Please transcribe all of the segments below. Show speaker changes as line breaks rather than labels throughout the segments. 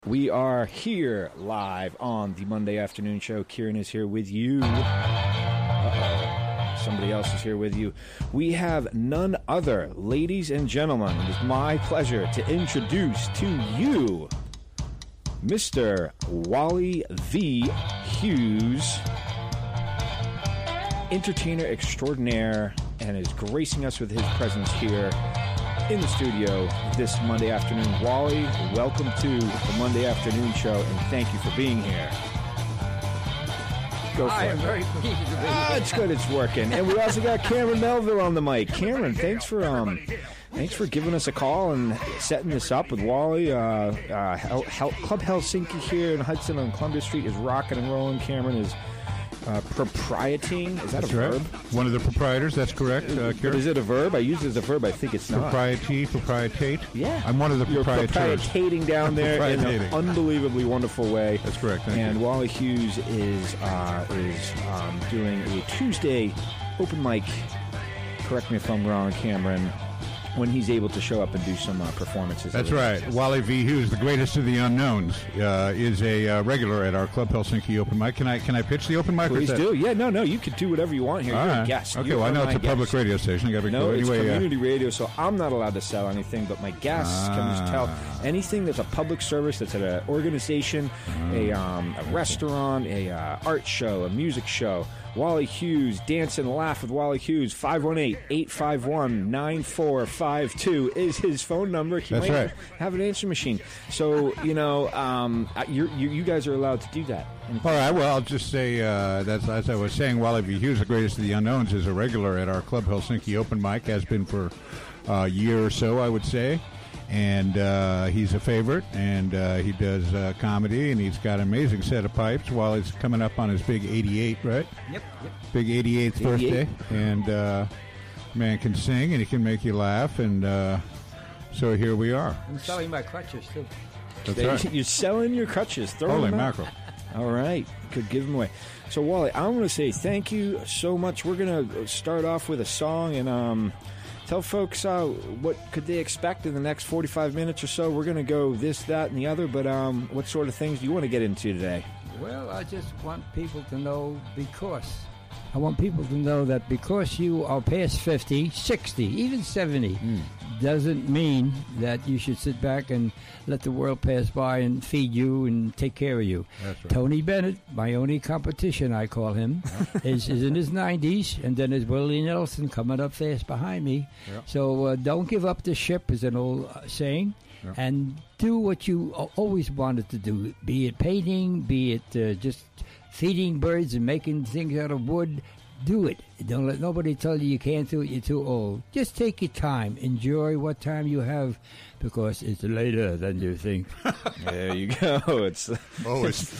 We are here live on the Monday afternoon show. Kieran is here with you. Uh-oh. Somebody else is here with you. We have none other, ladies and gentlemen. It is my pleasure to introduce to you Mr. Wally V. Hughes, entertainer extraordinaire, and is gracing us with his presence here in the studio this Monday afternoon. Wally, welcome to the Monday afternoon show, and thank you for being here. Go for it.
I am very pleased to be here.
It's good, it's working. And we also got Cameron Melville on the mic. Cameron, thanks for giving us a call and setting this up with Wally. Club Helsinki here in Hudson on Columbia Street is rocking and rolling. Cameron is proprieting. Is that a verb?
Right. One of the proprietors, that's correct.
But is it a verb? I use it as a verb. I think it's not.
Proprietate.
Yeah.
I'm one of the proprietors.
You're proprietating down there in an unbelievably wonderful way.
That's correct. Thank you.
Wally Hughes is doing a Tuesday open mic. Correct me if I'm wrong, Cameron. When he's able to show up and do some performances.
That's right. Wally V. Hughes, the greatest of the unknowns, is a regular at our Club Helsinki open mic. Can I pitch the open mic?
Please do. Yeah, no, you can do whatever you want here. You're a guest.
Okay, well, I know it's a public radio station. I gotta be
no, it's
anyway,
community radio, so I'm not allowed to sell anything, but my guests can just tell anything that's a public service, that's at an organization, a restaurant, a art show, a music show. Wally Hughes, Dance and Laugh with Wally Hughes, 518-851-9452 is his phone number. He
That's right.
Have an answer machine. So, you guys are allowed to do that.
All right, well, I'll just say, that's as I was saying, Wally V. Hughes, the greatest of the unknowns, is a regular at our Club Helsinki open mic, has been for a year or so, I would say. And he's a favorite, and he does comedy, and he's got an amazing set of pipes while he's coming up on his big 88, right?
Yep.
Big 88th birthday. And man can sing, and he can make you laugh, and so here we are.
I'm selling my crutches, too.
That's right.
You're selling your crutches.
Holy mackerel.
All right. Could give them away. So, Wally, I want to say thank you so much. We're going to start off with a song, and tell folks what could they expect in the next 45 minutes or so. We're going to go this, that, and the other, but what sort of things do you want to get into today?
Well, I just want people to know that because you are past 50, 60, even 70, doesn't mean that you should sit back and let the world pass by and feed you and take care of you.
That's right.
Tony Bennett, my only competition, I call him, is in his 90s, and then there's Willie Nelson coming up fast behind me.
Yep.
So don't give up the ship, is an old saying, and do what you always wanted to do, be it painting, be it just feeding birds and making things out of wood. Do it. Don't let nobody tell you can't do it, you're too old. Just take your time. Enjoy what time you have, because it's later than you think.
There you go. It's
Always.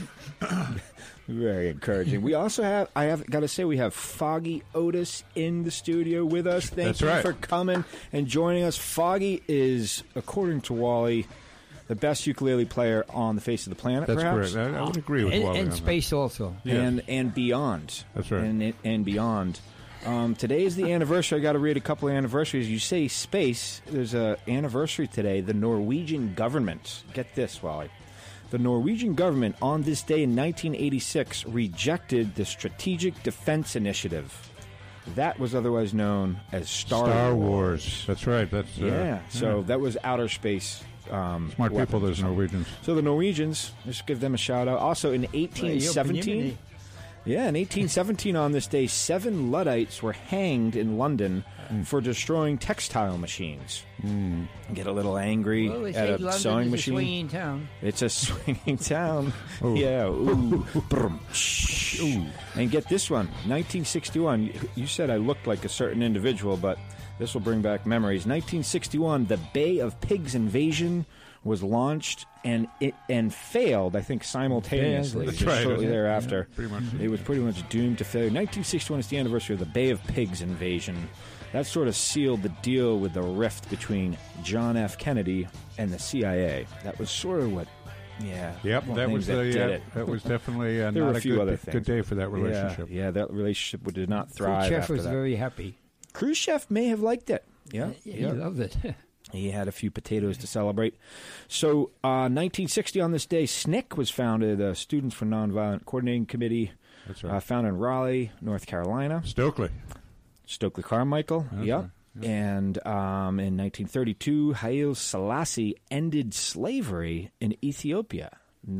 very encouraging. We also have got to say, we have Foggy Otis in the studio with us. Thank you for coming and joining us. Foggy is, according to Wally, the best ukulele player on the face of the planet.
That's
perhaps.
correct. I would agree with Wally.
And space also.
Yes.
And beyond.
That's right.
And beyond. Today is the anniversary. I got to read a couple of anniversaries. You say space. There's an anniversary today. The Norwegian government. Get this, Wally. The Norwegian government on this day in 1986 rejected the Strategic Defense Initiative. That was otherwise known as Star Wars.
That's right. That's
So that was outer space.
Smart people, those Norwegians.
So the Norwegians, let's give them a shout out. Also in 1817, in 1817 on this day, 7 Luddites were hanged in London for destroying textile machines. Get a little angry at a
London
sewing
is
machine.
A swinging town.
It's a swinging town.
Oh.
Yeah. Ooh. Brum. Ooh. And get this one, 1961. You said I looked like a certain individual, but this will bring back memories. 1961, the Bay of Pigs invasion was launched and failed, I think, simultaneously.
That's right.
Shortly thereafter.
Yeah, pretty much.
It was pretty much doomed to failure. 1961 is the anniversary of the Bay of Pigs invasion. That sort of sealed the deal with the rift between John F. Kennedy and the CIA. That was sort of what... Yeah.
Yep, that was that was definitely
there
not
were a few other
good day for that relationship.
Yeah, that relationship did not thrive
Khrushchev
after
was
that.
very happy.
Khrushchev may have liked it. Yeah.
He loved it.
He had a few potatoes to celebrate. So, 1960 on this day, SNCC was founded, Students for Nonviolent Coordinating Committee.
That's right.
Found in Raleigh, North Carolina.
Stokely
Carmichael,
That's
yep.
right. Yeah.
And in 1932, Haile Selassie ended slavery in Ethiopia.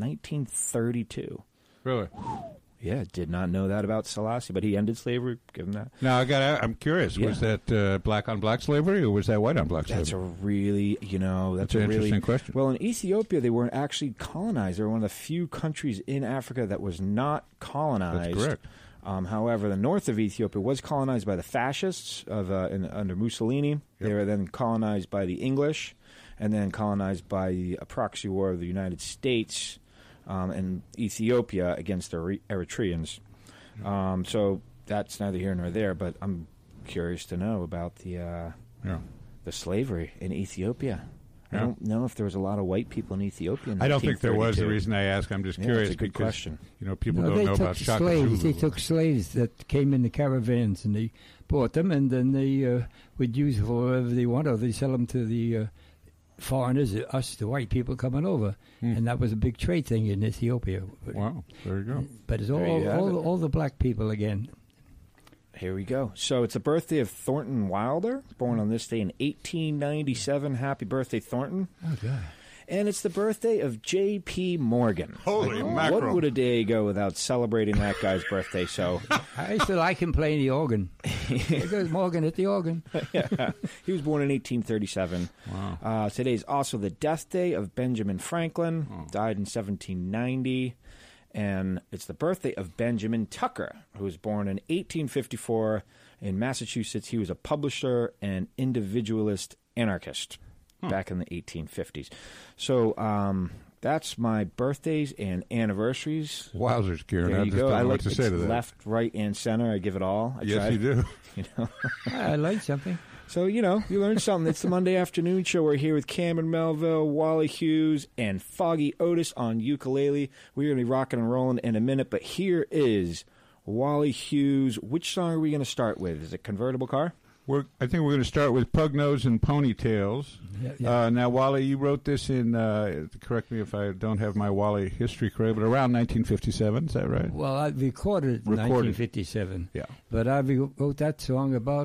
1932.
Really?
Yeah, did not know that about Selassie, but he ended slavery. Give him that.
Now I'm curious.
Yeah.
Was that black on black slavery, or was that white on black slavery?
That's a really, that's
an
a really
interesting question.
Well, in Ethiopia, they weren't actually colonized. They were one of the few countries in Africa that was not colonized.
That's correct.
However, the north of Ethiopia was colonized by the fascists under Mussolini.
Yep.
They were then colonized by the English, and then colonized by a proxy war of the United States and Ethiopia against the Eritreans. So that's neither here nor there. But I'm curious to know about the slavery in Ethiopia. I don't know if there was a lot of white people in Ethiopia.
I don't think there was. The reason I ask, I'm just curious.
That's a good
because,
question.
People don't know about Shaka Zulu.
They took slaves that came in the caravans, and they bought them, and then they would use for whatever they want, or they sell them to the foreigners, us, the white people coming over. And that was a big trade thing in Ethiopia.
Wow, there you go.
But it's
There you have it.
all the black people again.
Here we go. So it's the birthday of Thornton Wilder, born on this day in 1897. Happy birthday, Thornton.
Oh, God.
And it's the birthday of J.P. Morgan.
Holy
What
mackerel.
would a day go without celebrating that guy's birthday? So
I used to like him playing the organ. There goes Morgan at the organ.
he was born in 1837.
Wow.
Today is also the death day of Benjamin Franklin, died in 1790. And it's the birthday of Benjamin Tucker, who was born in 1854 in Massachusetts. He was a publisher and individualist anarchist back in the 1850s. So that's my birthdays and anniversaries.
Wowzers, Kieran.
There
I
you
just
go.
don't
I
know
like
what to say to that.
left, right, and center. I give it all. I
Yes,
tried.
you do.
You know.
I like something.
So, you learn something. It's the Monday afternoon show. We're here with Cameron Melville, Wally Hughes, and Foggy Otis on ukulele. We're going to be rocking and rolling in a minute, but here is Wally Hughes. Which song are we going to start with? Is it Convertible Car?
I think we're going to start with Pug Nose and Ponytails.
Yeah.
Now, Wally, you wrote this in, correct me if I don't have my Wally history correct, but around 1957, is that right?
Well, I recorded it in 1957.
Yeah.
But I wrote that song about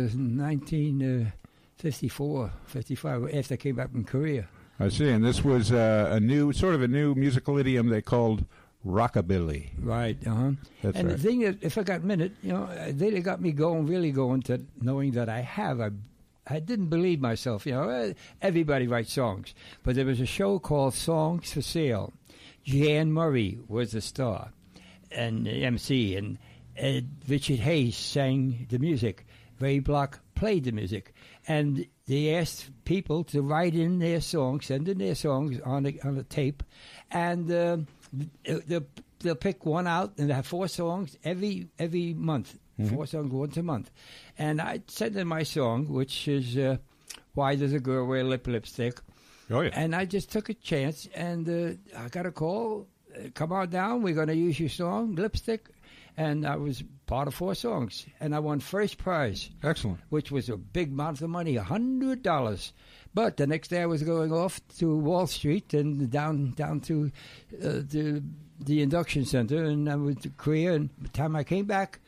1954, 55, after I came back from Korea.
I see, and this was a new musical idiom they called rockabilly.
Right,
That's
and
right.
the thing that, if I got a minute, they got me really going to knowing that I didn't believe myself. Everybody writes songs. But there was a show called Songs for Sale. Jan Murray was the star and the MC, and Richard Hayes sang the music. Ray Block played the music. And they asked people to write in their songs, send in their songs on a tape, and they'll pick one out, and they have 4 songs every month. 4 songs once a month. And I sent in my song, which is Why Does a Girl Wear Lipstick?
Oh, yeah.
And I just took a chance, and I got a call. Come on down, we're going to use your song, Lipstick. And I was part of 4 songs. And I won first prize.
Excellent.
Which was a big amount of money, $100. But the next day I was going off to Wall Street and down to the induction center, and I went to Korea. And by the time I came back,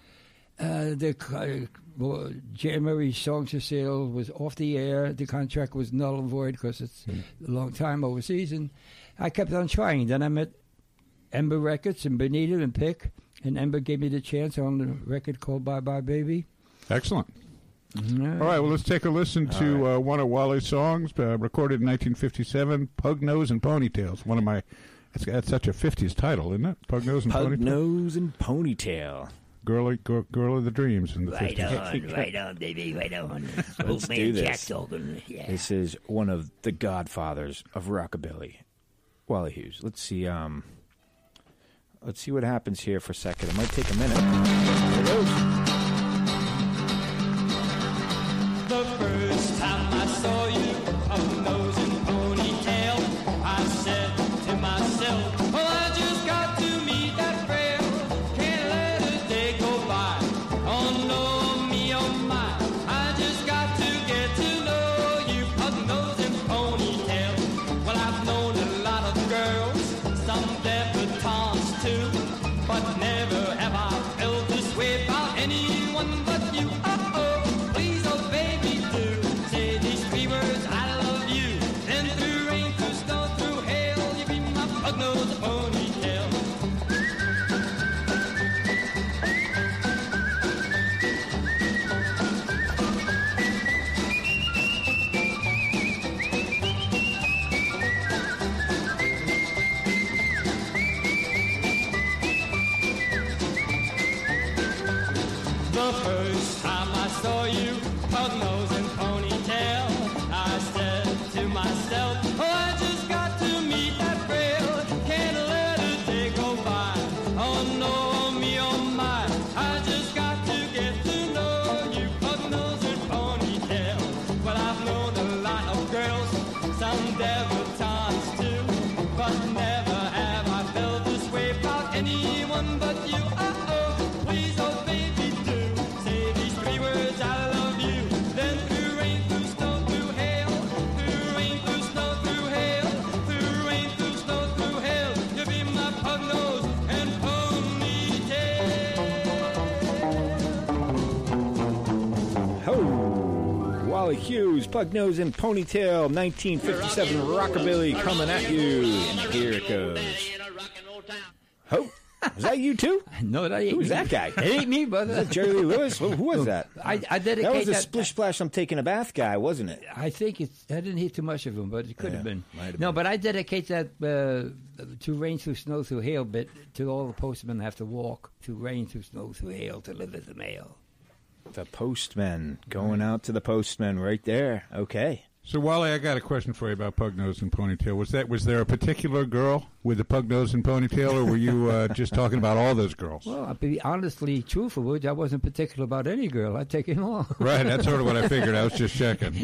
Jan Murray's Songs for Sale was off the air. The contract was null and void because it's a long time overseas. And I kept on trying. Then I met Ember Records and Benita and Pick, and Ember gave me the chance on the record called Bye Bye Baby.
Excellent. All right, well, let's take a listen to one of Wally's songs, recorded in 1957, Pug Nose and Ponytails. One of my, that's such a 50s title, isn't it? Pug Nose and
Pug
Ponytails?
Nose and Ponytail.
Girl of the Dreams in the 50s.
Right on, baby, right on.
Let's do this.
Talking. Yeah.
This is one of the godfathers of rockabilly, Wally Hughes. Let's see what happens here for a second. It might take a minute. Here it goes.
The first time I saw you, pug nose and ponytail, I said to myself, well, I just got to meet that frail. Can't let a day go by. Oh no, me, oh my. I just got to get to know you, pug nose pug nose, a ponytail. The first time I saw you, pug nose and ponytail, I said to myself, oh, I just got to meet that frail. Can't let a day go by. Oh no, me, oh my, I just got to get to know you, pug nose and ponytail. Well, I've known a lot of girls, some debutantes too, but never have I felt this way about anyone but you. Uh-oh, please, oh baby, do say these 3 words, I love you. Then through rain, through snow, through hail, through rain, through snow, through hail, through rain, through snow, through hail, you'll be my pug nose and ponytail.
Ho! Wally Hughes, Pug Nose and Ponytail, 1957 Rockabilly coming at you. Here it goes. Ho! Was that you too?
No, that ain't
Who's
me.
that guy?
It ain't me, brother.
Was that Jerry Lee Lewis? Who was that?
I dedicate
That was a
that.
Splish Splash I'm taking a bath guy, wasn't it?
I think I didn't hear too much of him, but it could
Yeah,
have been.
might have
No,
been.
but I dedicate that to rain through snow through hail bit to all the postmen that have to walk through rain through snow through hail to deliver the mail.
The postman. Going out to the postman right there. Okay.
So, Wally, I got a question for you about pug nose and ponytail. Was there a particular girl with the pug nose and ponytail, or were you just talking about all those girls?
Well, I'll be honestly truthful with you. I wasn't particular about any girl. I'd take them all.
Right, that's sort of what I figured. I was just checking.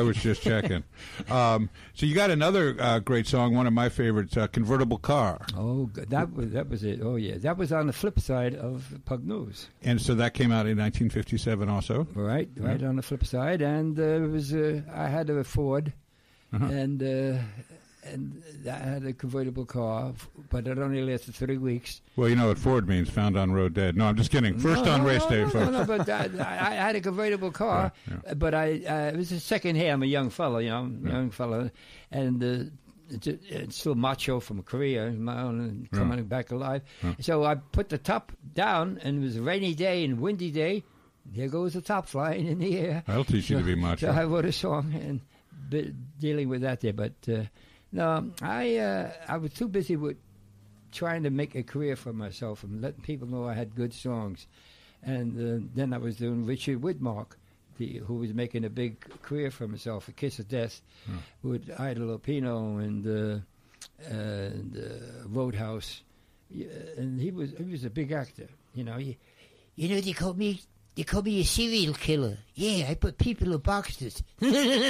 So you got another great song, one of my favorites, Convertible Car.
Oh, that was it. Oh, yeah. That was on the flip side of Pug Nose.
And so that came out in 1957 also.
Right on the flip side. And it was I had a Ford, and I had a convertible car, but it only lasted 3 weeks.
Well, you know what Ford means, found on road dead. No, I'm just kidding. First on race day, folks.
No, but I had a convertible car,
Right,
but it was a second hand. I'm a young fellow, young fellow, and it's still macho from Korea, my own, coming back alive. So I put the top down, and it was a rainy day and windy day. There goes the top flying in the air.
That'll teach you to be macho.
So I wrote a song and dealing with that there. But no, I was too busy with trying to make a career for myself and letting people know I had good songs. And then I was doing Richard Widmark, who was making a big career for himself, A Kiss of Death, with Ida Lupino and Roadhouse. And he was a big actor, you know. They call me a serial killer. Yeah, I put people in boxes. Go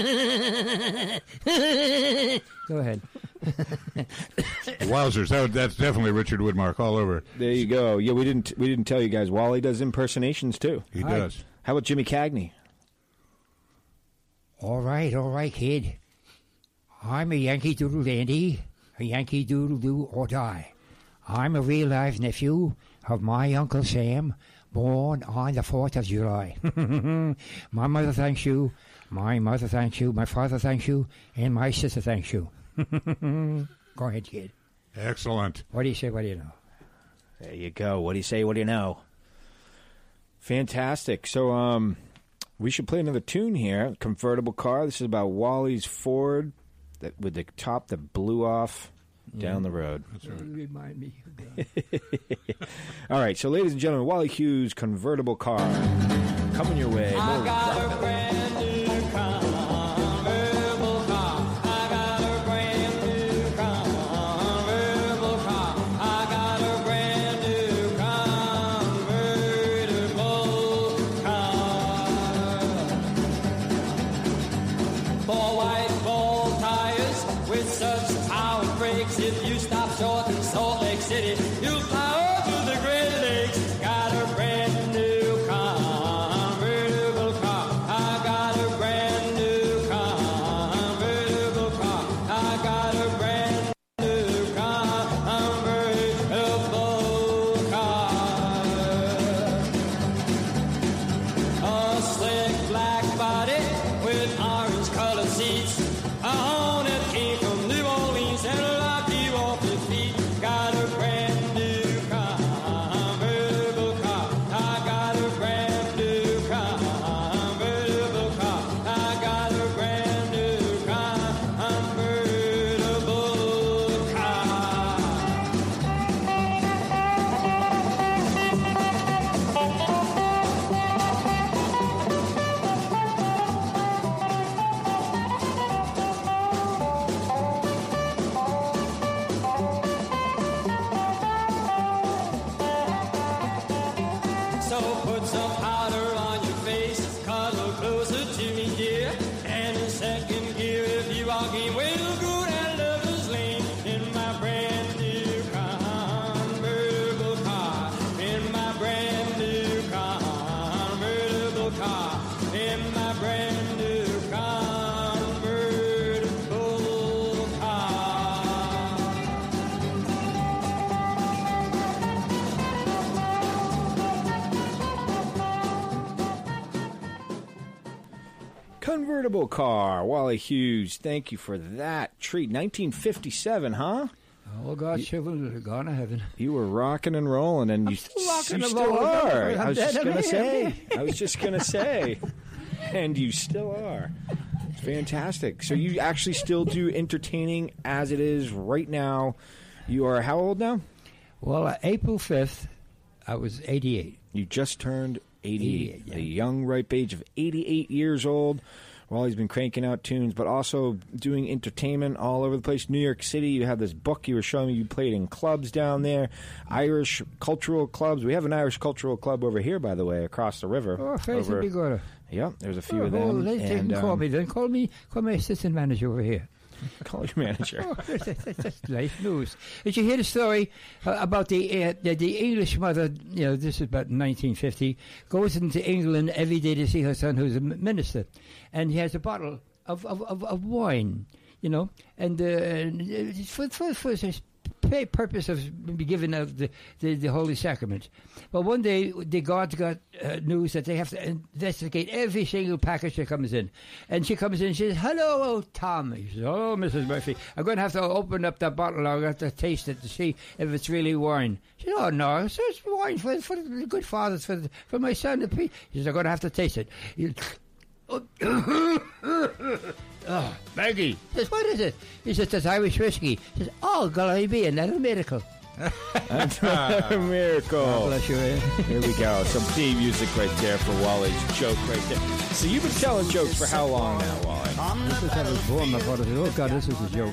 ahead.
Wowzers, that's definitely Richard Widmark all over.
There you go. Yeah, we didn't tell you guys. Wally does impersonations too.
He does.
How about Jimmy Cagney?
All right, kid. I'm a Yankee Doodle Dandy, a Yankee Doodle Do or Die. I'm a real live nephew of my Uncle Sam, born on the 4th of July. My mother thanks you, my mother thanks you, my father thanks you, and my sister thanks you. Go ahead, kid.
Excellent.
What do you say, what do you know?
There you go. What do you say? What do you know? Fantastic. So, we should play another tune here. Convertible Car. This is about Wally's Ford with the top that blew off down the road.
That's right. Remind me.
All right. So, ladies and gentlemen, Wally Hughes, Convertible Car, coming your way.
I got a brand new convertible car. I got a brand new convertible car. I got a brand new convertible car. 4 white ball tires with such power brakes. If you stop short in Salt Lake City, you'll fly over the Great Lakes. Got a brand new convertible car. I got a brand new convertible car. I got a brand new convertible car. A slick black body with orange-colored seats. A Hornet came from New Orleans and a lot of off the feet. So put some powder on your face, cuddle closer to me, dear. And in second gear, if you are game, we'll go down Lover's Lane in my brand new convertible car. In my brand new convertible car. In my brand new convertible car.
Convertible car, Wally Hughes. Thank you for that treat. 1957, huh?
Oh, God's children are gone to heaven.
You were rocking and rolling, and you
still rocking
you
and
still
rolling.
are.
I'm
I was
dead,
just
I'm
gonna
here.
say, and you still are. It's fantastic. So you actually still do entertaining as it is right now. You are how old now?
Well, April 5th, I was 88.
You just turned 88.
Yeah.
A young, ripe age of 88 years old. Wally's been cranking out tunes, but also doing entertainment all over the place. New York City, you have this book you were showing me. You played in clubs down there, Irish cultural clubs. We have an Irish cultural club over here, by the way, across the river.
Oh, face would be good.
Yep, there's a few of them.
Oh, they can call me then. Call me assistant manager over here.
Call your manager.
Oh, that's nice news. Did you hear the story about the English mother? You know, this is about 1950. Goes into England every day to see her son, who's a minister, and he has a bottle of wine. You know, and for the purpose of giving out the Holy Sacrament. But one day, the guards got news that they have to investigate every single package that comes in. And she comes in and she says, "Hello, Tom." He says, "Hello, Mrs. Murphy. I'm going to have to open up that bottle. I'm going to have to taste it to see if it's really wine." She says, "Oh, no, it's just wine for the good fathers, for my son." He says, "I'm going to have to taste it." Oh, Maggie. He says, "What is it?" He says, "It's Irish whiskey." He says, "Oh, glory be, another miracle."
Another miracle.
God bless you.
Here we go. Some theme music right there for Wally's joke right there. So you've been telling jokes for how long now, Wally?
Since I was born, my father said, "Oh, God, this is a joke."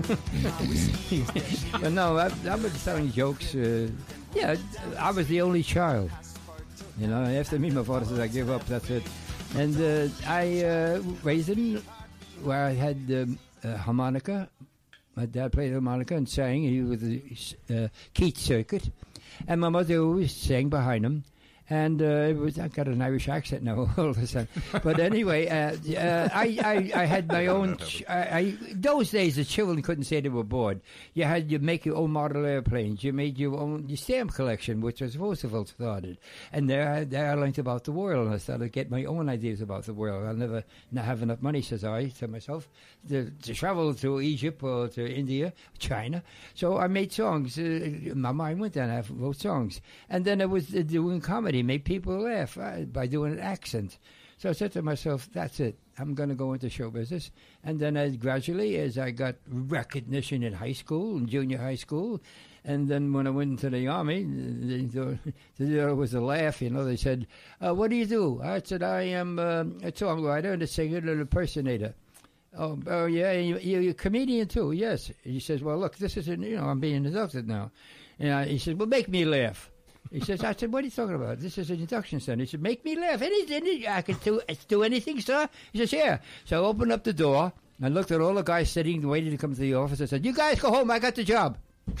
But no, I've been telling jokes. Yeah, I was the only child. You know, after me, my father said, "I give up, that's it." And I raised him where I had harmonica. My dad played harmonica and sang. He was the Keith Circuit. And my mother always sang behind him. And I got an Irish accent now all of a sudden. But anyway, I had my own. Those days, the children couldn't say they were bored. You make your own model airplanes. You made your own stamp collection, which was Roosevelt started. And there I learned about the world. And I started to get my own ideas about the world. I'll never not have enough money, says I to myself, to travel to Egypt or to India, China. So I made songs. My mind went there, and I wrote songs. And then I was doing comedy. Made people laugh by doing an accent. So I said to myself, that's it. I'm going to go into show business. And then gradually, as I got recognition in high school and junior high school, and then when I went into the Army, there was a laugh, you know. They said, "What do you do?" I said, "I am a songwriter and a singer and an impersonator." Oh yeah, you're a comedian too? Yes. He says, "Well, look, this is, I'm being inducted now." And he said, "Well, make me laugh." He says, I said, "What are you talking about? This is an induction center." He said, "Make me laugh. Anything. I can do anything, sir." He says, "Yeah." So I opened up the door and looked at all the guys sitting, waiting to come to the office. I said, "You guys go home. I got the job."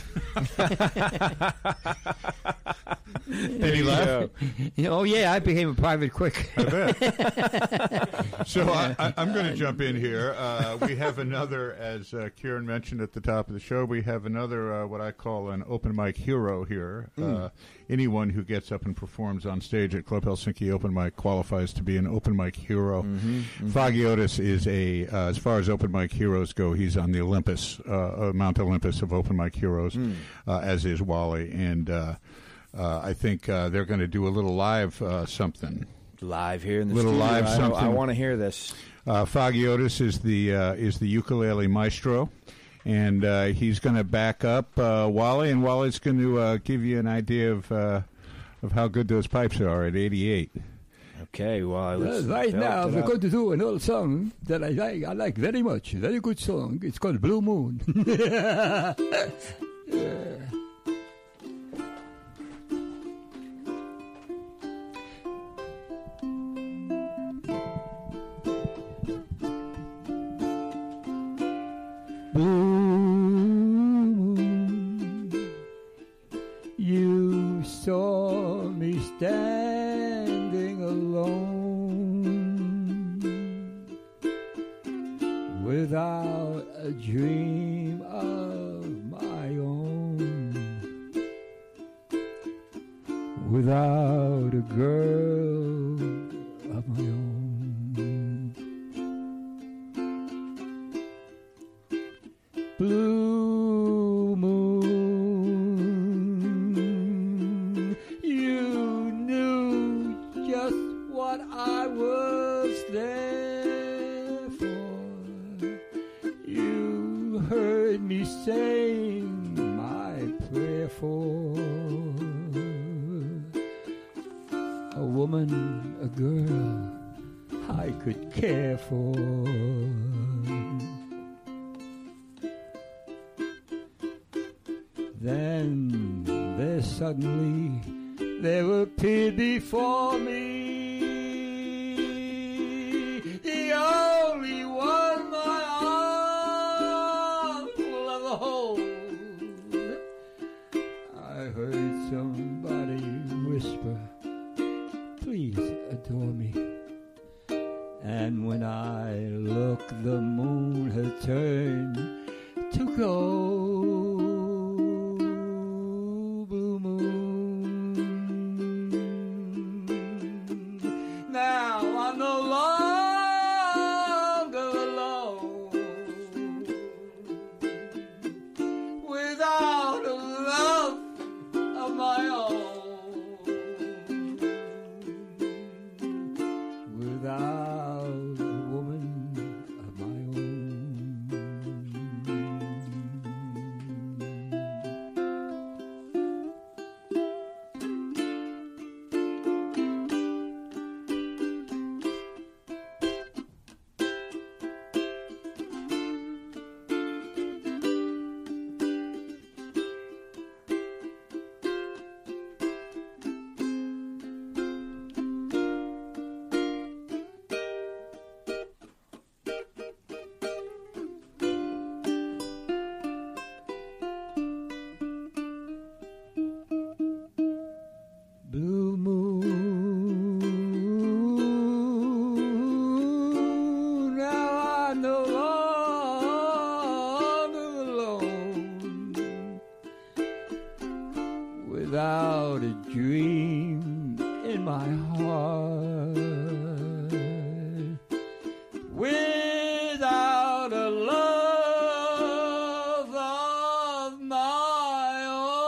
Did he laugh?
Oh, yeah, I became a private quick.
So I'm going to jump in here. We have another, as Kieran mentioned at the top of the show, we have another what I call an open mic hero here. Anyone who gets up and performs on stage at Club Helsinki Open Mic qualifies to be an open mic hero. Foggy Otis is as far as open mic heroes go, he's on the Olympus, Mount Olympus of open mic heroes, as is Wally. And I think they're going to do a little live something.
Live here in the
Little
studio.
live something.
I want to hear this.
Foggy Otis is the ukulele maestro, and he's going to back up Wally, and Wally's going to give you an idea of how good those pipes are at 88.
Okay, well, let's
Right now, we're going to do an old song that I like very much. Very good song. It's called Blue Moon. saw me standing alone without a dream of my own, without a girl of my own. Blue moon, you knew just what I was there for. You heard me sing my prayer for a woman, a girl I could care for. Then there appeared before me the only one my arms will ever hold. I heard somebody whisper, please adore me. And when I looked, the moon had turned to gold. Without a dream in my heart, without a love of my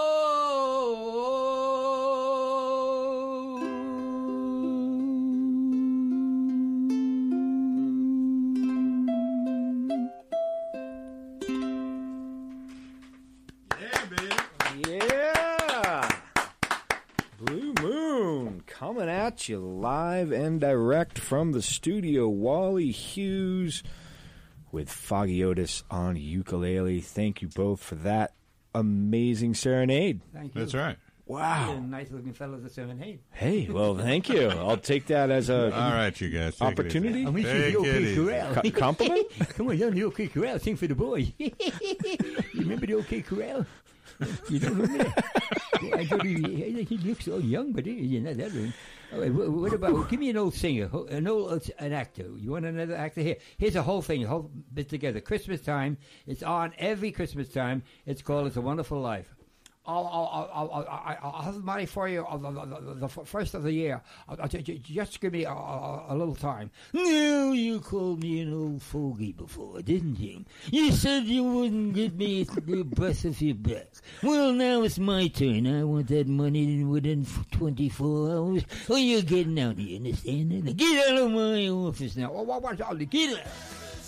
own.
Yeah, baby.
Yeah! Blue Moon coming at you live and direct from the studio. Wally Hughes with Foggy Otis on ukulele. Thank you both for that amazing serenade.
Thank you.
That's right.
Wow.
Nice looking fellow to serenade.
Hey, well, thank you. I'll take that as a
All right, you guys. take it
opportunity.
easy.
I wish
Take
you
it
the
easy.
OK Corral.
Compliment?
Come on, down the OK Corral. Sing for the boys. You remember the OK Corral? You don't remember that? I thought he looks so young, but he's not that young. All right, what about, give me an old singer, an actor. You want another actor? Here's a whole thing, a whole bit together. Christmas time. It's on every Christmas time. It's called It's a Wonderful Life. I'll have money for you the first of the year. Just give me a little time. No, you called me an old fogey before, didn't you? You said you wouldn't give me the breath of your back. Well, now it's my turn. I want that money within 24 hours. Oh, you're getting out, do you understand that? Get out of my office now. Get out.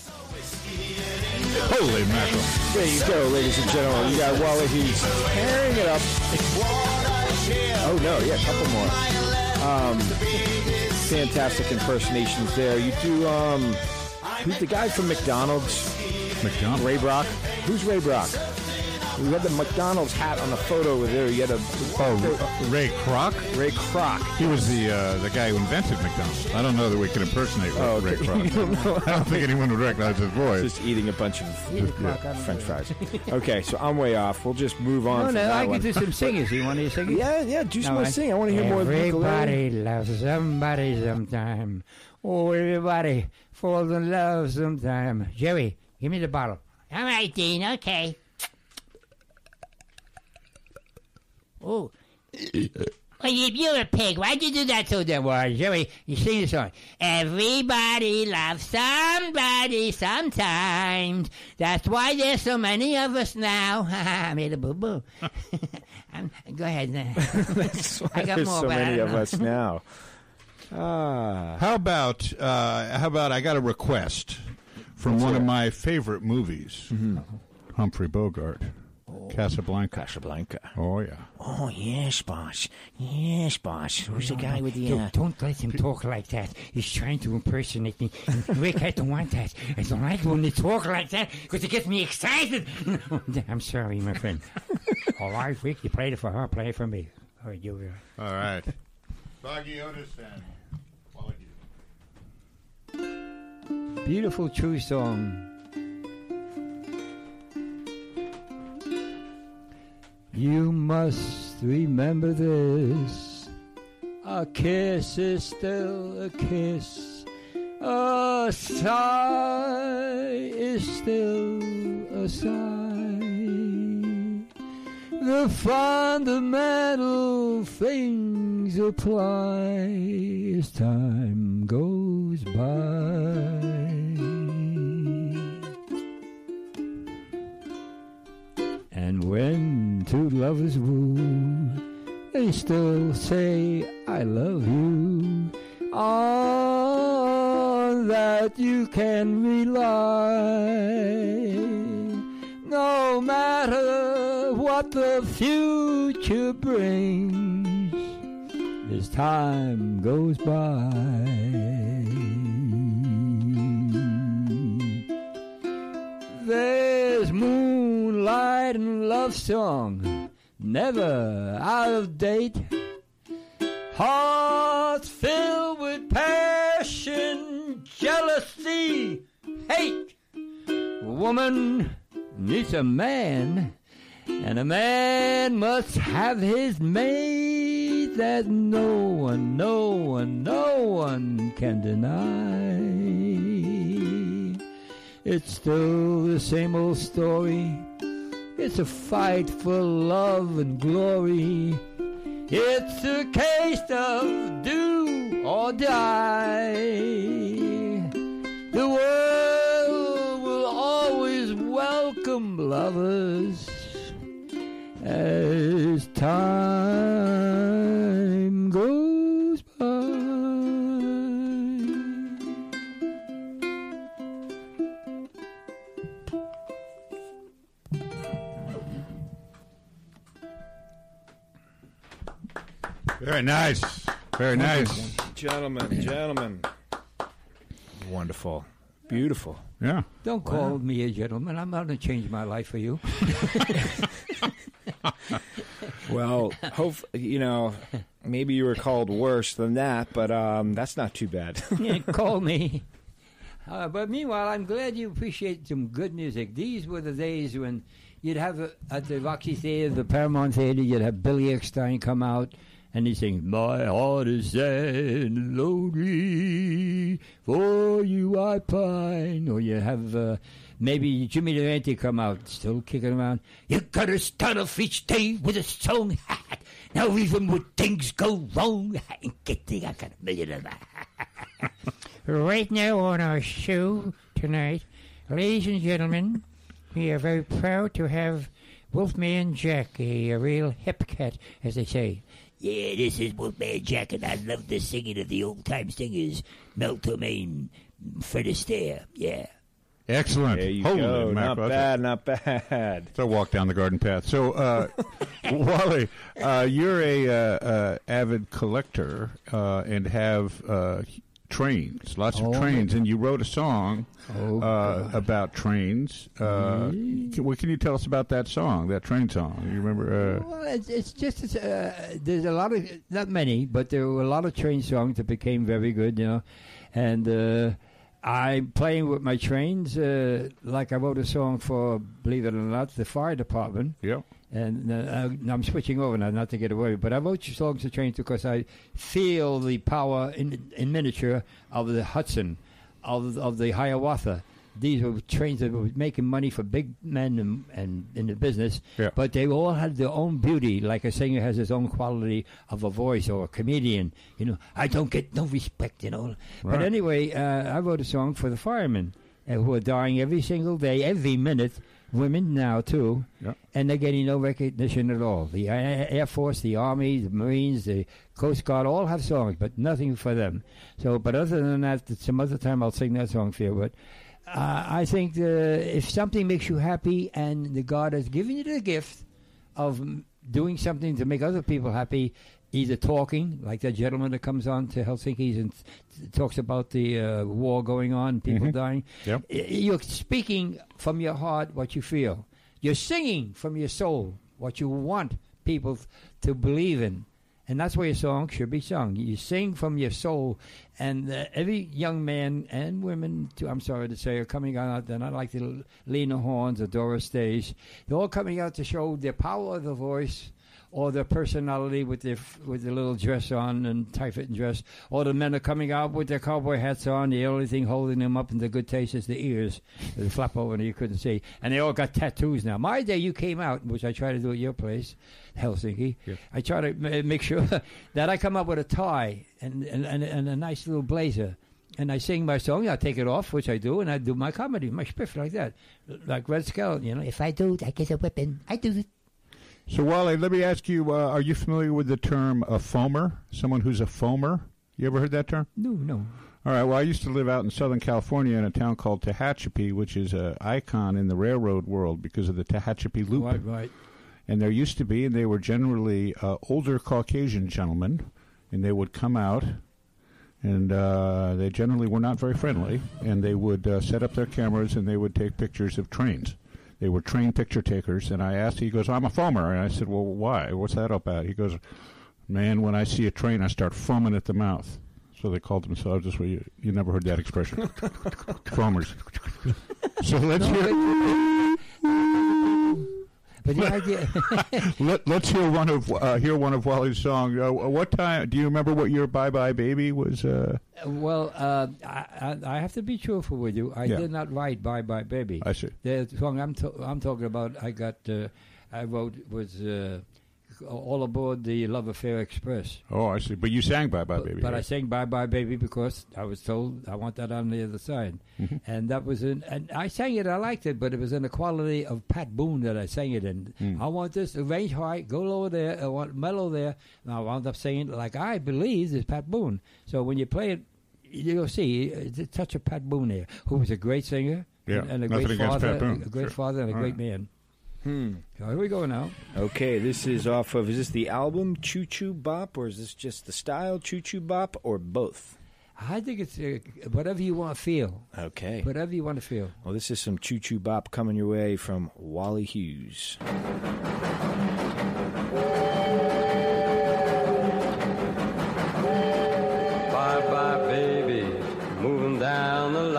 Holy mackerel.
There you go, ladies and gentlemen. You got Wally Hughes tearing it up. Oh, no, yeah, a couple more. Fantastic impersonations there. You do, who's the guy from McDonald's?
McDonald.
Ray Brock? Who's Ray Brock? You had the McDonald's hat on the photo over there. You had a
Ray Kroc?
Ray Kroc.
He was the guy who invented McDonald's. I don't know that we can impersonate Ray Kroc. I don't think anyone would recognize his voice.
Just eating a bunch of French fries. Okay, so I'm way off. We'll just move on.
No, I
one.
can do some singers. You want to sing it?
Yeah, do some more sing. I want to hear more of the
Everybody
ukulele.
loves somebody sometime. Oh, everybody falls in love sometime. Jerry, give me the bottle.
All right, Dean, okay. Oh. Well, you're a pig. Why'd you do that so damn well?
Jerry, you sing the song.
Everybody loves somebody sometimes. That's why there's so many of us now. I made a boo-boo. Go ahead.
That's why
I got
there's
more,
so
but I
many
don't
of
know.
us now.
How about I got a request from one of my favorite movies, Humphrey Bogart, Casablanca.
Casablanca.
Oh, yeah.
Oh, yes, boss. Yes, boss. Who's the guy with the...
Don't let him talk like that. He's trying to impersonate me. Rick, I don't want that. I don't like when they talk like that because it gets me excited. I'm sorry, my friend. All right, Rick, you played it for her. Play it for me. All right, you.
All right. Foggy Otis and Wally.
Beautiful, true song. You must remember this. A kiss is still a kiss. A sigh is still a sigh. The fundamental things apply as time goes by. And when two lovers woo, they still say, I love you. On that you can rely. No matter what the future brings, as time goes by. There's moonlight and love song, never out of date. Hearts filled with passion, jealousy, hate. Woman needs a man, and a man must have his mate that no one can deny. It's still the same old story. It's a fight for love and glory. It's a case of do or die. The world will always welcome lovers as time goes by.
Very nice. Very nice.
Gentlemen. Wonderful. Beautiful.
Yeah.
Don't call me a gentleman. I'm not going to change my life for you.
Well, maybe you were called worse than that, but that's not too bad.
Yeah, call me. But meanwhile, I'm glad you appreciate some good music. These were the days when you'd have at the Roxy Theater, the Paramount Theater, you'd have Billy Eckstine come out and he'd sing, "My heart is sad and lonely, for you I pine." Or you have maybe Jimmy Durante come out, still kicking around. "You gotta start off each day with a song. Now even when things go wrong, I got a million of that."
Right now on our show tonight, ladies and gentlemen, we are very proud to have Wolfman Jack, a real hip cat, as they say. Yeah, this is Wolfman Jack, and I love the singing of the old-time singers, Mel Torme, Fred Astaire, yeah.
Excellent.
There you
Holy
go.
mackerel.
Not bad.
So walk down the garden path. So, Wally, you're a avid collector and have trains, lots of trains, and you wrote a song about trains. What can you tell us about that song, that train song? You remember?
Well, it's just there's a lot of, not many, but there were a lot of train songs that became very good, and I'm playing with my trains. Like I wrote a song for, believe it or not, the fire department.
Yeah.
And I'm switching over now, not to get away, but I wrote songs for trains because I feel the power in miniature of the Hudson, of the Hiawatha. These were trains that were making money for big men and in the business, but they all had their own beauty, like a singer has his own quality of a voice, or a comedian. I don't get no respect, Right. But anyway, I wrote a song for the firemen who are dying every single day, every minute. Women now, too, and they're getting no recognition at all. The Air Force, the Army, the Marines, the Coast Guard all have songs, but nothing for them. So, but other than that, some other time I'll sing that song for you. But I think if something makes you happy and the God has given you the gift of doing something to make other people happy, either talking, like that gentleman that comes on to Helsinki and talks about the war going on, people dying.
Yep.
You're speaking from your heart what you feel. You're singing from your soul what you want people to believe in. And that's where your song should be sung. You sing from your soul. And every young man and women, too, I'm sorry to say, are coming out. They're not like the Lena Hornes or Doris Days. They're all coming out to show their power of the voice, or their personality with their little dress on and tight-fitting dress, or the men are coming out with their cowboy hats on. The only thing holding them up in the good taste is the ears. They flap over and you couldn't see. And they all got tattoos now. My day, you came out, which I try to do at your place, Helsinki. Yeah. I try to make sure that I come up with a tie and a nice little blazer. And I sing my song, I take it off, which I do, and I do my comedy, my spiff like that. Like Red Skeleton, If I do, I get a whipping. I do it.
So, Wally, let me ask you, are you familiar with the term a foamer? Someone who's a foamer? You ever heard that term?
No.
All right, well, I used to live out in Southern California in a town called Tehachapi, which is an icon in the railroad world because of the Tehachapi Loop.
Right.
And there used to be, and they were generally older Caucasian gentlemen, and they would come out, and they generally were not very friendly, and they would set up their cameras, and they would take pictures of trains. They were trained picture takers, and I asked, he goes, I'm a foamer. And I said, well, why? What's that about? He goes, man, when I see a train, I start foaming at the mouth. So they called themselves this way. You never heard that expression. Foamers. So let's hear...
But the idea...
Let's hear one of Wally's songs. What time? Do you remember what your Bye Bye Baby was?
Well, I have to be truthful with you. I did not write Bye Bye Baby.
I see.
The song I'm talking about, I wrote was All Aboard the Love Affair Express.
Oh, I see. But you sang Bye Bye Baby.
But I sang Bye Bye Baby because I was told I want that on the other side. Mm-hmm. And that was and I sang it, I liked it, but it was in the quality of Pat Boone that I sang it in. I want this range high, go lower there, I want mellow there. And I wound up singing like I believe is Pat Boone. So when you play it, you'll see it's a touch of Pat Boone there, who was a great singer and a great father, and a great man. So here we go now.
Okay, this is off of, is this the album Choo Choo Bop, or is this just the style Choo Choo Bop, or both?
I think it's whatever you want to feel.
Okay.
Whatever you want to feel.
Well, this is some Choo Choo Bop coming your way from Wally Hughes.
Bye-bye, baby, moving down the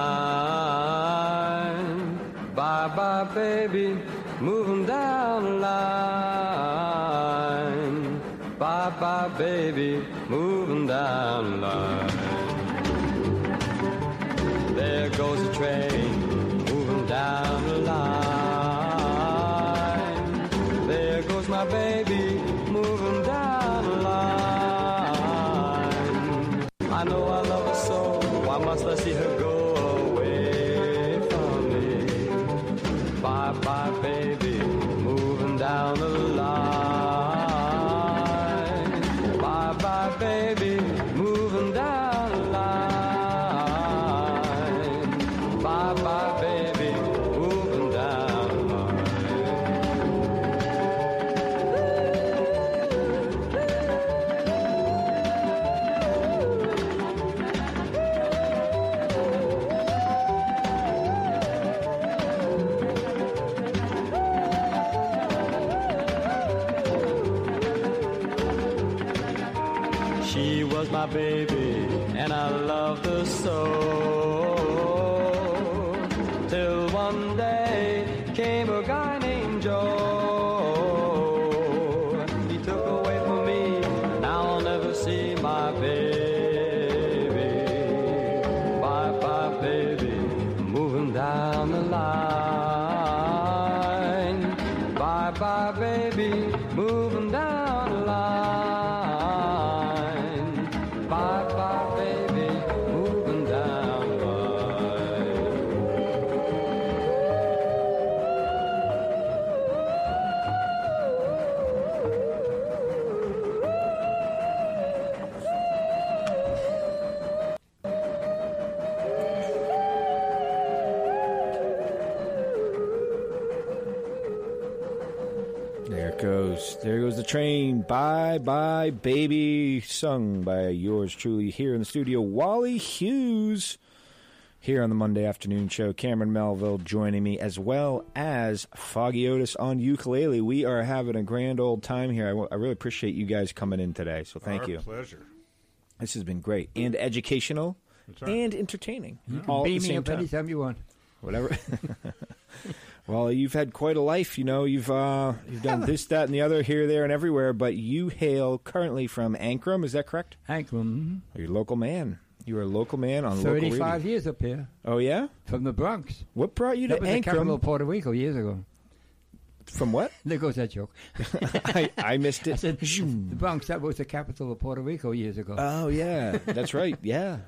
line. Bye-bye, baby, moving down the line. Bye-bye, baby, moving down the line. There goes the train, moving down the line. There goes my baby, moving down the line. I know I love her so, why must I see her go away from me? Bye-bye, baby, moving down the line. Bye-bye, baby, moving down the line. Bye-bye. She was my baby, and I loved her so. Till one day came a guy named Joe. He took away from me, now I'll never see my baby. Bye-bye, baby, moving down the line. Bye-bye, baby, moving down the line. Bye-bye, baby, moving down the line.
There goes the train. Bye, bye, baby. Sung by yours truly here in the studio, Wally Hughes. Here on the Monday Afternoon Show, Cameron Melville joining me, as well as Foggy Otis on ukulele. We are having a grand old time here. I really appreciate you guys coming in today, so thank you.
Our pleasure.
This has been great and educational
right.
and entertaining.
You can
all at
beam
the
me
same
up
time.
anytime you want.
Whatever. Well, you've had quite a life, you know. You've done this, that, and the other here, there, and everywhere. But you hail currently from Ankrum. Is that correct?
Ankrum.
You're a local man. You are a local man on local radio.
35 years up here.
Oh yeah.
From the Bronx.
What brought you to
That was the capital
Ankrum?
of Puerto Rico years ago.
From what?
There goes that joke.
I missed it.
I said, the Bronx, that was the capital of Puerto Rico years ago.
Oh yeah, that's right. Yeah.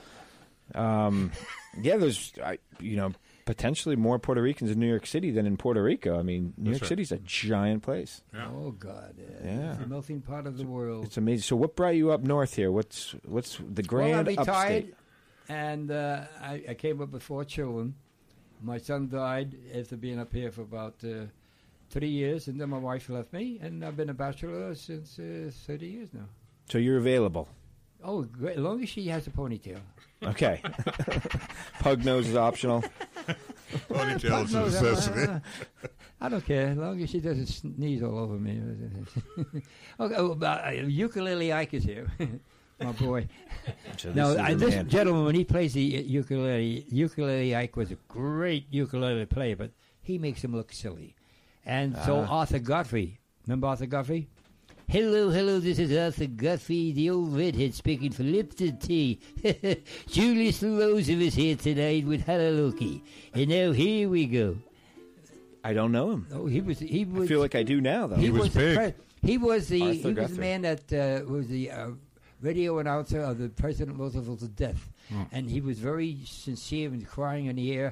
Yeah. There's, potentially more Puerto Ricans in New York City than in Puerto Rico. I mean, New York
right.
City's a giant place.
Yeah.
Oh, God.
Yeah.
It's the melting pot of the world.
It's amazing. So, what brought you up north here? What's the grand
I retired,
upstate?
and I came up with 4 children. My son died after being up here for about 3 years, and then my wife left me, and I've been a bachelor since 30 years now.
So you're available.
Oh, great. As long as she has a ponytail.
Okay. Pug nose is optional.
Ponytail is a necessity.
I don't care, as long as she doesn't sneeze all over me. Okay, Ukulele Ike is here, my boy.
So
Now,
is the
this
man.
gentleman, when he plays the ukulele Ike was a great ukulele player, but he makes him look silly. And so Arthur Godfrey, remember Arthur Godfrey? Hello, this is Arthur Godfrey, the old redhead speaking for Lipton Tea. Julius LaRosa is here tonight with Halaloki. And now here we go.
I don't know him.
Oh, he was.
I feel like I do now, though.
He was big.
He was the
Arthur
the
Guthrie.
man that was the radio announcer of the President Roosevelt's death, and he was very sincere and crying in the air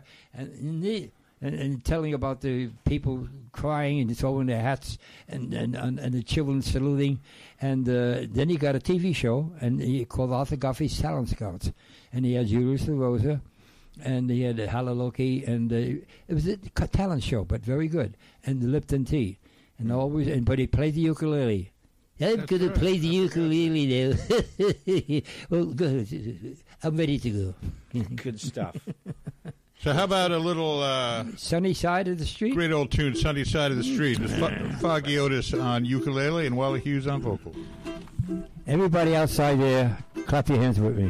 and telling about the people crying and throwing their hats and the children saluting, and then he got a TV show and he called Arthur Godfrey's Talent Scouts, and he had Julius LaRosa. And he had Halaloki, and it was a talent show, but very good. And the Lipton Tea, and but he played the ukulele. I'm going to play the ukulele now. Well, good. I'm ready to go.
Good stuff.
So how about a little
Sunny side of the street.
great old tune, Sunny Side of the Street? It's Foggy Otis on ukulele and Wally Hughes on vocals.
Everybody outside there, clap your hands with me.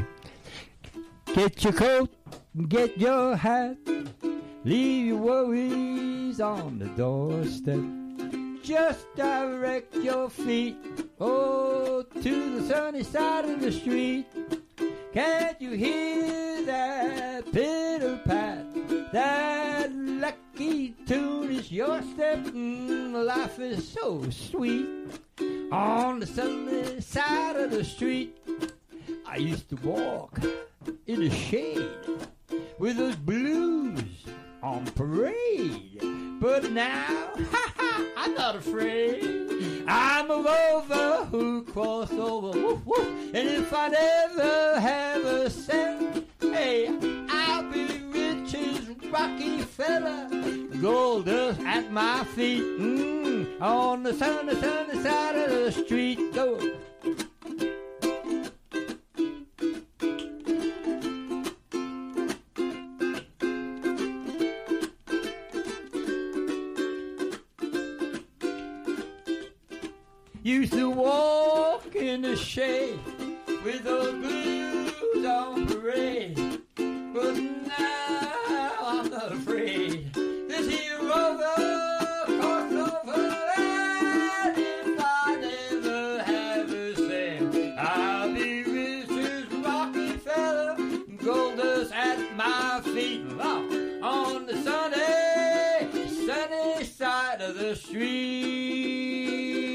Get your coat, get your hat, leave your worries on the doorstep. Just direct your feet, to the sunny side of the street. Can't you hear that pitter-pat? That lucky tune is your step. Life is so sweet on the sunny side of the street. I used to walk in the shade with those blues on parade. But now, I'm not afraid. I'm a rover who crossed over, woof, woof. And if I never have a cent, hey, I'll be rich as Rockefeller. Gold dust at my feet, on the sunny side of the street. Go. Used to walk in the shade with those blues on parade. But now I'm not afraid. This here rover crossed over, and if I never have a cent, I'll be rich as Rockefeller, gold dust at my feet, on the sunny side of the street.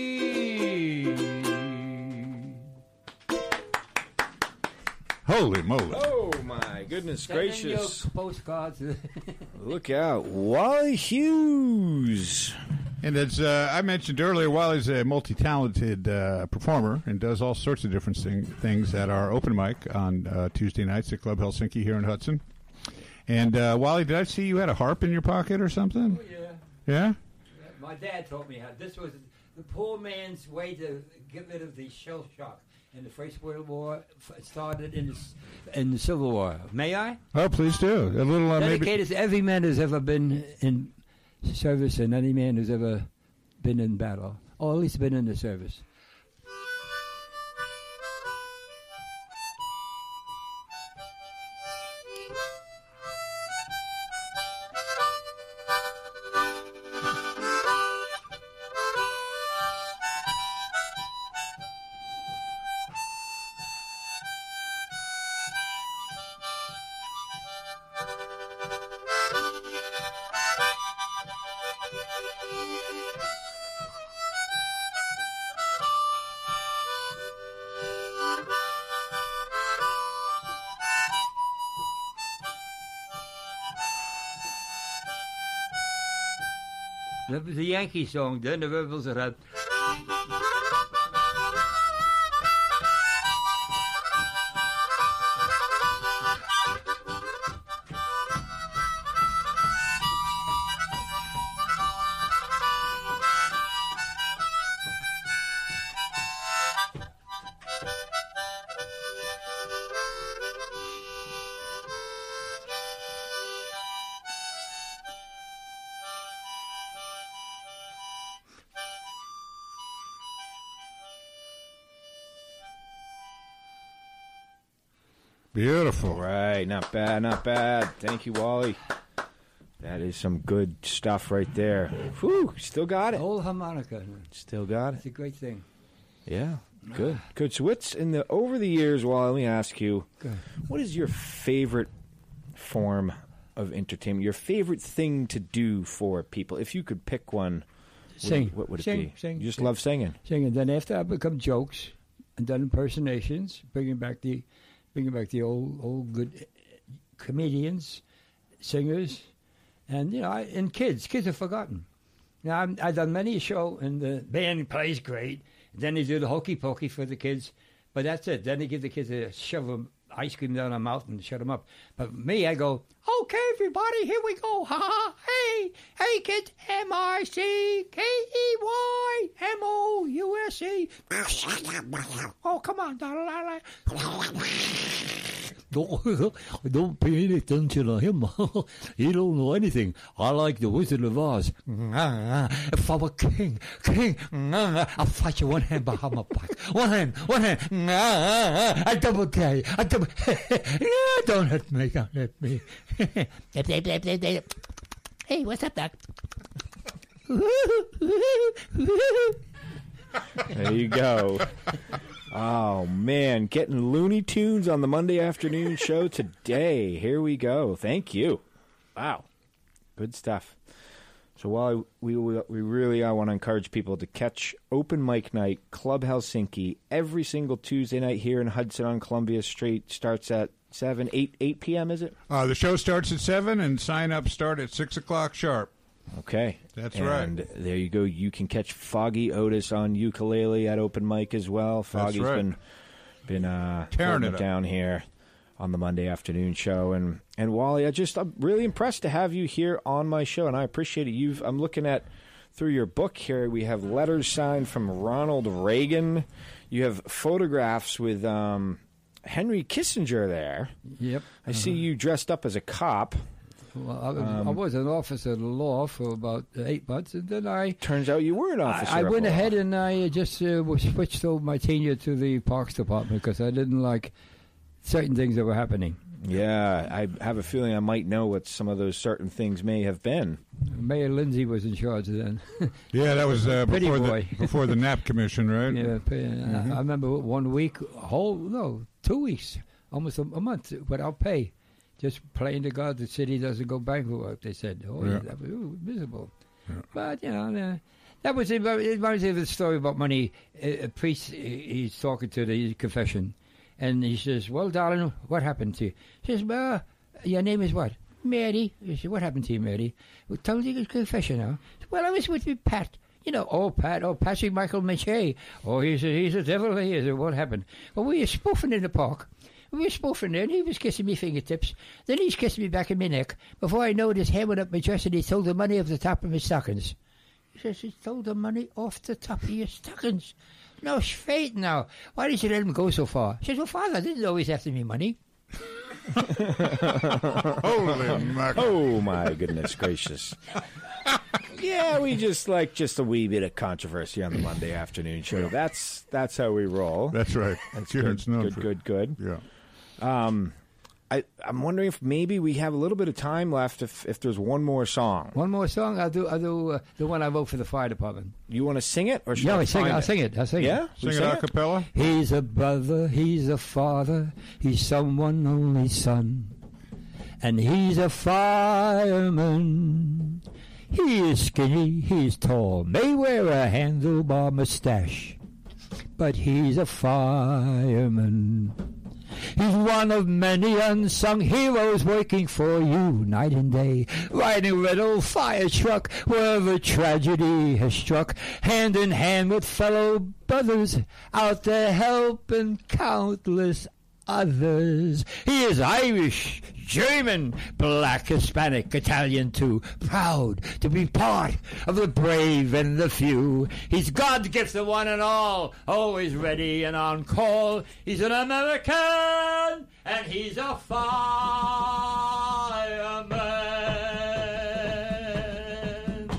Holy moly.
Oh, my goodness gracious.
Postcards.
Look out. Wally Hughes.
And as I mentioned earlier, Wally's a multi-talented performer and does all sorts of different things at our open mic on Tuesday nights at Club Helsinki here in Hudson. And Wally, did I see you had a harp in your pocket or something?
Oh, yeah.
Yeah?
My dad taught me how. This was the poor man's way to get rid of the shell shock. In the First World War, it started in the Civil War. May I?
Oh, please do. A little
Dedicated to every man who's ever been in service and any man who's ever been in battle, or at least been in the service. That was a Yankee song, then the rebels had.
Beautiful.
Right, not bad, not bad. Thank you, Wally. That is some good stuff right there. Whew, still got it.
Old harmonica.
Still got
It's
it.
a great thing.
Yeah, good. Good. So what's over the years, Wally, let me ask you,
Good.
what is your favorite form of entertainment? Your favorite thing to do for people? If you could pick one,
Sing.
what would it
Sing,
be?
sing,
You just
sing.
love singing.
Singing. Then after I become jokes and done impersonations, bringing back the old good comedians, singers, and and kids are forgotten. Now I've done many a show, and the band plays great. Then they do the hokey pokey for the kids, but that's it. Then they give the kids a shove of ice cream down their mouth and shut them up. But me, I go, okay, everybody, here we go. Ha ha, hey kids, MICKEYMOUSE. Oh, come on, don't pay any attention to him. He don't know anything. I like the Wizard of Oz. If I were king, I'll fight you one hand behind my back. One hand. I double K. Don't hurt me. Hey, what's up, Doc?
There you go. Oh, man. Getting Looney Tunes on the Monday afternoon show today. Here we go. Thank you. Wow. Good stuff. So while we really want to encourage people to catch Open Mic Night, Club Helsinki, every single Tuesday night here in Hudson on Columbia Street. Starts at 8 p.m., is it?
The show starts at 7 and sign-ups start at 6 o'clock sharp.
Okay.
That's
and
right.
There you go. You can catch Foggy Otis on ukulele at Open Mic as well. Foggy's
right.
been
tearing
holding
it
down here on the Monday afternoon show. And Wally, I'm really impressed to have you here on my show, and I appreciate it. I'm looking at through your book here. We have letters signed from Ronald Reagan. You have photographs with Henry Kissinger there.
Yep.
I see you dressed up as a cop.
Well, I was an officer of the law for about 8 months, and then I
Turns out you were an officer.
I
of
went
law.
ahead and I just was switched over my tenure to the Parks Department because I didn't like certain things that were happening.
Yeah, I have a feeling I might know what some of those certain things may have been.
Mayor Lindsay was in charge then.
Yeah, that was
Pretty
before
boy.
before the Knapp Commission, right?
I remember 1 week, 2 weeks, almost a month without pay. Just praying to God the city doesn't go bankrupt, they said. That was miserable.
Yeah.
But, that was it reminds me of the story about money. A priest, he's talking to the confession. And he says, well, darling, what happened to you? She says, well, your name is what? Mary. He said, what happened to you, Mary? Well, tell the confession now. Well, I was with Pat. Patrick Michael Mache. Oh, he's a devil. He is. What happened? Well, we were spoofing in the park. We were spoofing there, and he was kissing me fingertips. Then he's kissing me back in my neck. Before I know it, his hair went up my chest, and he stole the money off the top of my stockings. He says, he stole the money off the top of your stockings. No, straight now. Why did you let him go so far? She says, well, Father, I didn't know he's after me money.
Holy mackerel.
Oh, my goodness gracious. Yeah, we just like a wee bit of controversy on the Monday afternoon show. That's how we roll.
That's right.
That's
Sure,
good,
it's known for-
good.
Yeah.
I'm wondering if maybe we have a little bit of time left if there's one more song.
One more song? I'll do the one I wrote for the fire department.
You want to sing it? Or should
Yeah,
I
I'll sing
find
it. I'll sing it.
Yeah?
Sing
We
it a cappella?
He's a brother, he's a father, he's someone only son. And he's a fireman. He is skinny, he's tall, may wear a handlebar mustache, but he's a fireman. He's one of many unsung heroes working for you night and day, riding a red old fire truck wherever tragedy has struck, hand in hand with fellow brothers out there helping countless others. He is Irish, German, black, Hispanic, Italian too, proud to be part of the brave and the few. He's God's gift to one and all, always ready and on call. He's an American, and he's a fireman.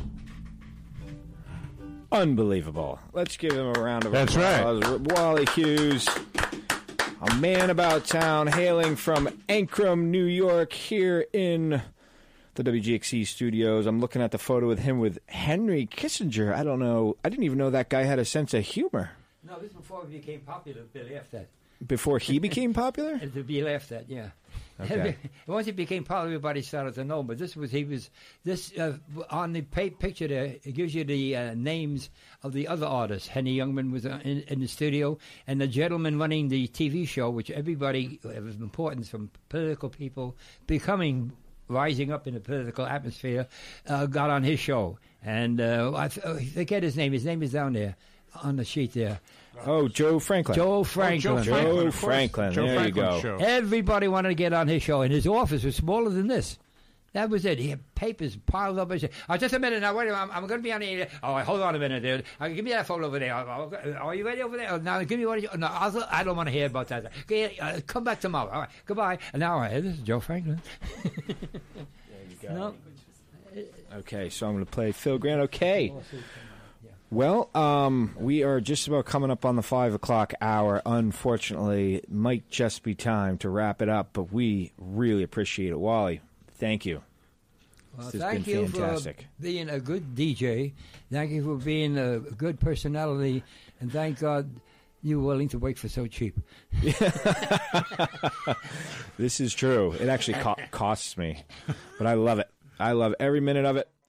Unbelievable. Let's give him a round of
That's
applause.
right.
Wally Hughes, a man about town, hailing from Ancrum, New York, here in the WGXC studios. I'm looking at the photo with him with Henry Kissinger. I don't know. I didn't even know that guy had a sense of humor.
No, this is before he became popular, to be laughed at.
Before he became popular?
And to be laughed at, yeah.
Okay.
Once he became popular, everybody started to know him. But on the picture there, it gives you the names of the other artists. Henny Youngman was in the studio, and the gentleman running the TV show, which everybody of importance from political people rising up in the political atmosphere, got on his show. And I forget his name. His name is down there on the sheet there.
Oh, Joe Franklin.
Joe Franklin.
Joe Franklin.
Joe
There
Franklin
you go.
Show.
Everybody wanted to get on his show, and his office was smaller than this. That was it. He had papers piled up. Oh, just a minute now. Wait a minute. I'm going to be on the air. Oh, hold on a minute, dude. Give me that phone over there. Are you ready over there? Now, give me what. No, I don't want to hear about that. Okay, come back tomorrow. All right. Goodbye. And now, this is Joe Franklin. No.
Okay, so I'm going to play Phil Grant. Okay. Well, we are just about coming up on the 5 o'clock hour. Unfortunately, it might just be time to wrap it up, but we really appreciate it. Wally, thank you.
Well,
This has
thank
been
you
fantastic.
for being a good DJ. Thank you for being a good personality. And thank God you were willing to work for so cheap.
This is true. It actually costs me, but I love it. I love every minute of it.